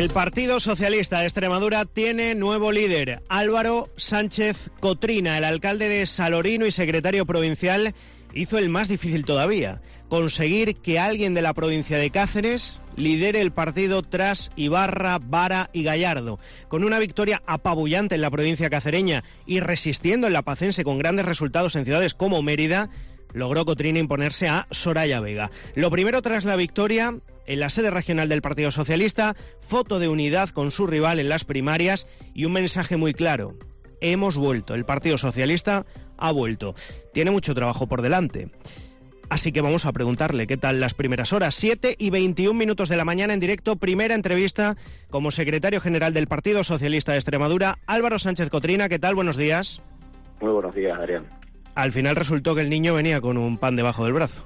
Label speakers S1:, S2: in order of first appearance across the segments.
S1: El Partido Socialista de Extremadura tiene nuevo líder, Álvaro Sánchez Cotrina. El alcalde de Salorino y secretario provincial hizo el más difícil todavía, conseguir que alguien de la provincia de Cáceres lidere el partido tras Ibarra, Vara y Gallardo. Con una victoria apabullante en la provincia cacereña y resistiendo en la pacense con grandes resultados en ciudades como Mérida, logró Cotrina imponerse a Soraya Vega. Lo primero tras la victoria, en la sede regional del Partido Socialista, foto de unidad con su rival en las primarias y un mensaje muy claro: hemos vuelto, el Partido Socialista ha vuelto. Tiene mucho trabajo por delante. Así que vamos a preguntarle qué tal las primeras horas. 7:21 de la mañana en directo, primera entrevista como secretario general del Partido Socialista de Extremadura, Álvaro Sánchez Cotrina. ¿Qué tal? Buenos días.
S2: Muy buenos días, Adrián.
S1: Al final resultó que el niño venía con un pan debajo del brazo.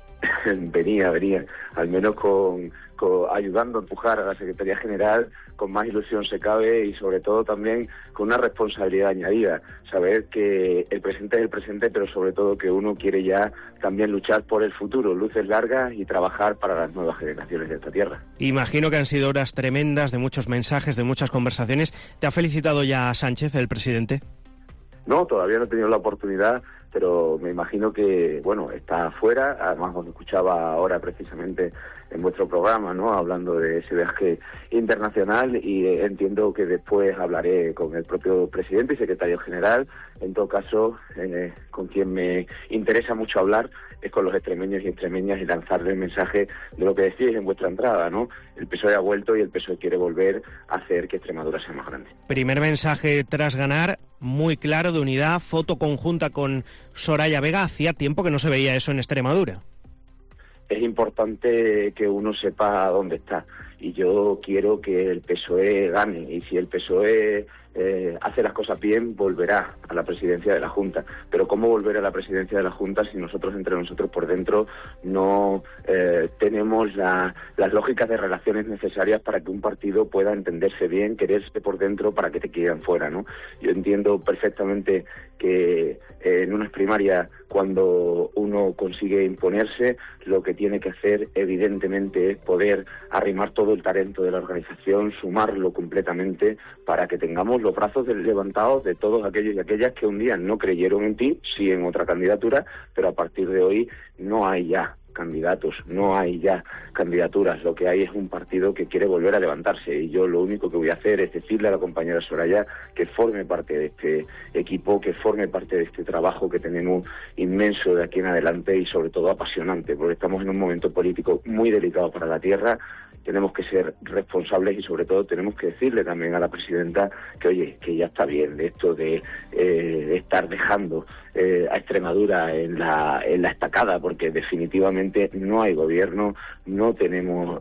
S2: venía, al menos con ayudando a empujar a la Secretaría General, con más ilusión se cabe y sobre todo también con una responsabilidad añadida, saber que el presente es el presente, pero sobre todo que uno quiere ya también luchar por el futuro, luces largas y trabajar para las nuevas generaciones de esta tierra.
S1: Imagino que han sido horas tremendas, de muchos mensajes, de muchas conversaciones. ¿Te ha felicitado ya Sánchez, el presidente?
S2: No, todavía no he tenido la oportunidad, pero me imagino que, bueno, está afuera. Además, os escuchaba ahora precisamente en vuestro programa, ¿no?, hablando de ese viaje internacional, y entiendo que después hablaré con el propio presidente y secretario general. En todo caso, con quien me interesa mucho hablar es con los extremeños y extremeñas y lanzarle el mensaje de lo que decís en vuestra entrada, ¿no? El PSOE ha vuelto y el PSOE quiere volver a hacer que Extremadura sea más grande.
S1: Primer mensaje tras ganar, muy claro, de unidad, foto conjunta con Soraya Vega. Hacía tiempo que no se veía eso en Extremadura.
S2: Es importante que uno sepa dónde está, y yo quiero que el PSOE gane, y si el PSOE hace las cosas bien, volverá a la presidencia de la Junta. Pero ¿cómo volver a la presidencia de la Junta si nosotros entre nosotros por dentro no tenemos las lógicas de relaciones necesarias para que un partido pueda entenderse bien, quererse por dentro para que te quieran fuera, ¿no? Yo entiendo perfectamente que en unas primarias, cuando uno consigue imponerse, lo que tiene que hacer evidentemente es poder arrimar todo el talento de la organización, sumarlo completamente para que tengamos los brazos levantados de todos aquellos y aquellas que un día no creyeron en ti, sí en otra candidatura, pero a partir de hoy no hay ya candidatos, no hay ya candidaturas, lo que hay es un partido que quiere volver a levantarse, y yo lo único que voy a hacer es decirle a la compañera Soraya que forme parte de este equipo, que forme parte de este trabajo que tenemos inmenso de aquí en adelante y sobre todo apasionante, porque estamos en un momento político muy delicado para la tierra. Tenemos que ser responsables y sobre todo tenemos que decirle también a la presidenta que, oye, que ya está bien de esto de estar dejando a Extremadura en la estacada, porque definitivamente no hay gobierno, no tenemos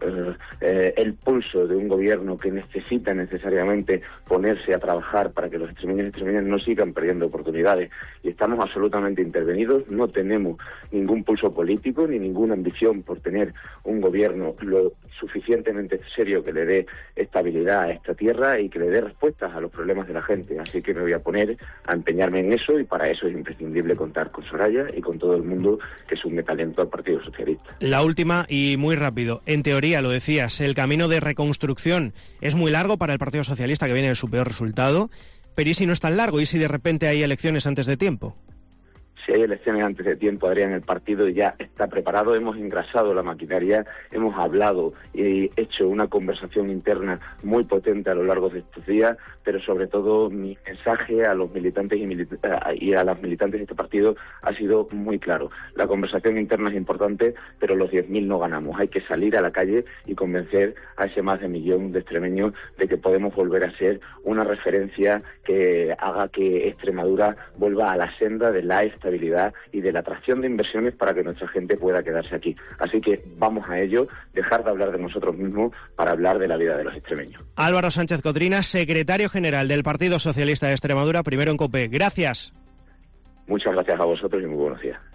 S2: el pulso de un gobierno que necesita necesariamente ponerse a trabajar para que los extremeños y extremeñas no sigan perdiendo oportunidades, y estamos absolutamente intervenidos. No tenemos ningún pulso político ni ninguna ambición por tener un gobierno lo suficientemente serio que le dé estabilidad a esta tierra y que le dé respuestas a los problemas de la gente. Así que me voy a poner a empeñarme en eso, y para eso es imprescindible contar con Soraya y con todo el mundo que sume talento al Partido Socialista.
S1: La última y muy rápido. En teoría, lo decías, el camino de reconstrucción es muy largo para el Partido Socialista, que viene de su peor resultado, pero ¿y si no es tan largo? ¿Y si de repente hay elecciones antes de tiempo?
S2: Si hay elecciones antes de tiempo, Adrián, el partido ya está preparado, hemos engrasado la maquinaria, hemos hablado y hecho una conversación interna muy potente a lo largo de estos días, pero sobre todo mi mensaje a los militantes y a las militantes de este partido ha sido muy claro. La conversación interna es importante, pero los 10.000 no ganamos. Hay que salir a la calle y convencer a ese más de 1 millón de extremeños de que podemos volver a ser una referencia que haga que Extremadura vuelva a la senda de la estabilidad y de la atracción de inversiones para que nuestra gente pueda quedarse aquí. Así que vamos a ello, dejar de hablar de nosotros mismos para hablar de la vida de los extremeños.
S1: Álvaro Sánchez Cotrina, secretario general del Partido Socialista de Extremadura, primero en COPE. Gracias.
S2: Muchas gracias a vosotros y muy buenos días.